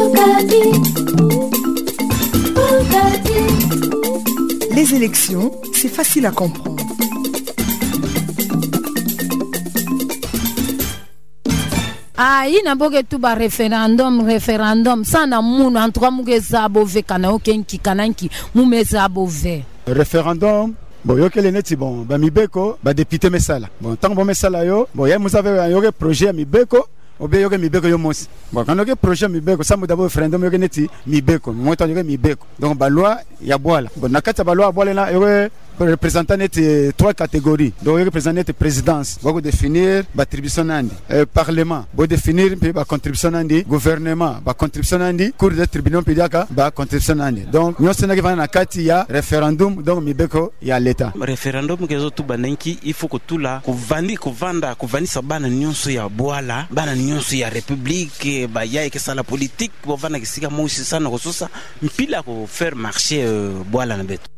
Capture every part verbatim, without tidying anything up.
Les élections, c'est facile à comprendre. Ah, ina boge tu ba référendum, référendum. Sana munu antuka muge zabo ve kana okenki kananki mume zabo ve. Référendum. Bon, yo kele neti bon, ba mibeko, ba député mesala. Bon, tant bon mesala yo, bon, ya vous avez un projet à mibeko. Obe yoge mibeko yo mosi. Bon, quand yoge projet mibeko, ça mo d'abord référendum yoge neti mibeko. Moi tant yoge mibeko. Donc ba loi ya boala. Bon, nakata ba loi boala na yoge représentant neti trois catégories. Donc yoge représentant neti présidence. Bo définir ba attribution nandi. Euh, parlement, bo définir pe ba contribution nandi. Gouvernement, ba contribution nandi. Cour des tribunaux pediaka ba contribution nandi. Donc nyo sena ke na kati ya référendum donc mibeko ya l'état. Référendum kezo tu banenki, il faut que tout là kuvandi kuvanda kuvani sabana nyonso ya boala, bana nyonso ya république ba ya ke sala politique bo vana kisika mosi sana kososa mpila ko faire marcher euh, boala na beto.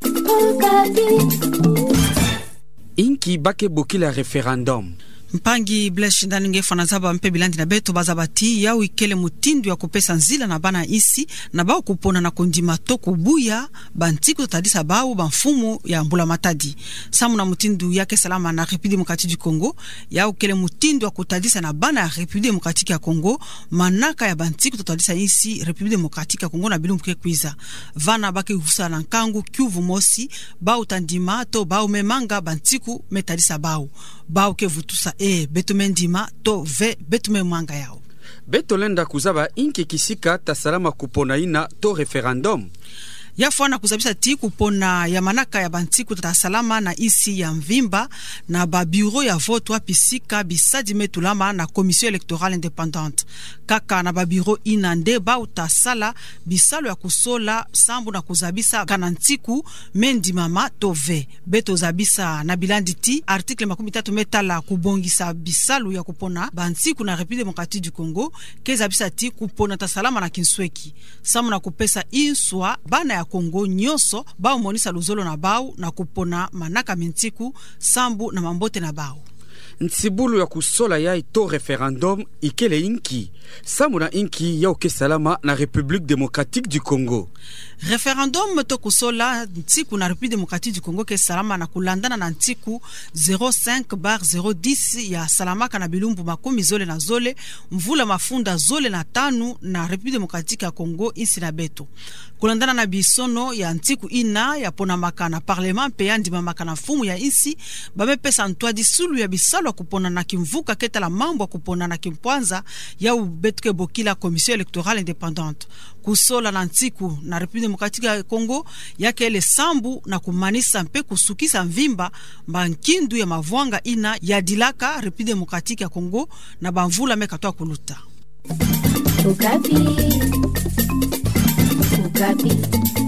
Inki bake bokila référendum. Mpangi Blaise Shindani ngefana zaba mpe bilandi na beto bazabati ya wikele mutindu ya kupesa nzila na bana isi na bao kupona na kondima to kubuya bantiko tadisa bao banfumu ya mbula matadi samu na mutindu yake salama na République démocratique du Congo ya wikele mutindu ya kutadisa na bana ya République démocratique ya Congo manaka ya bantiko tadisa isi République démocratique ya Congo na bilu mke kwiza vana bake ufusa na nkangu Kivu mosi bao tandima to bao memanga bantiko metadisa bao bao ke vutusa e betumendima to ve betume mwanga yao betolenda kuzaba inki kisika tasalama kupona ina to référendum ya fwana kuzabisa ti kupona ya manaka ya bantiku tata salama na isi ya mvimba na ba bureau ya vote wa pisika bisadi metulama na commission électorale indépendante kaka na ba bureau inande ba utasala bisalo ya kusola sambu na kuzabisa kanantiku mendi mama tove beto zabisa na bilandi ti article makumi tatu metala kubongisa bisalo ya kupona bantiku na République démocratique du Congo kezabisa ti kupona tasalama na kinsweki samu na kupesa inswa bana ya Congo nyoso bao monisa luzolo na bao na kupona manaka mintiku sambu na mambote na bao nsibulu ya kusola ya ito référendum ikele inki samu na inki ya uke salama na République démocratique du Congo référendum to kusola ntiku na République démocratique du Congo ke salama na kulandana na ntiku zéro cinq bar zéro dix ya salamaka na bilumbu makumi zole na zole mvula mafunda zole na tanu na République démocratique ya Congo isi na beto kulandana na bisono ya ntiku ina ya pona makana parlement pe yandi makana fumu ya isi bame pesa ntwa disulu ya bisalo kupona na kimvuka keta la mambo kupona na kimpwanza ya ubetke bokila commission électorale indépendante kusola na ntiku na République démocratique ya Congo yake ele sambu na kumanisa mpe kusukisa mvimba bankindu ya mavwanga ina ya dilaka République démocratique ya Congo na banvula mekatoa kuluta. Okapi. Okapi.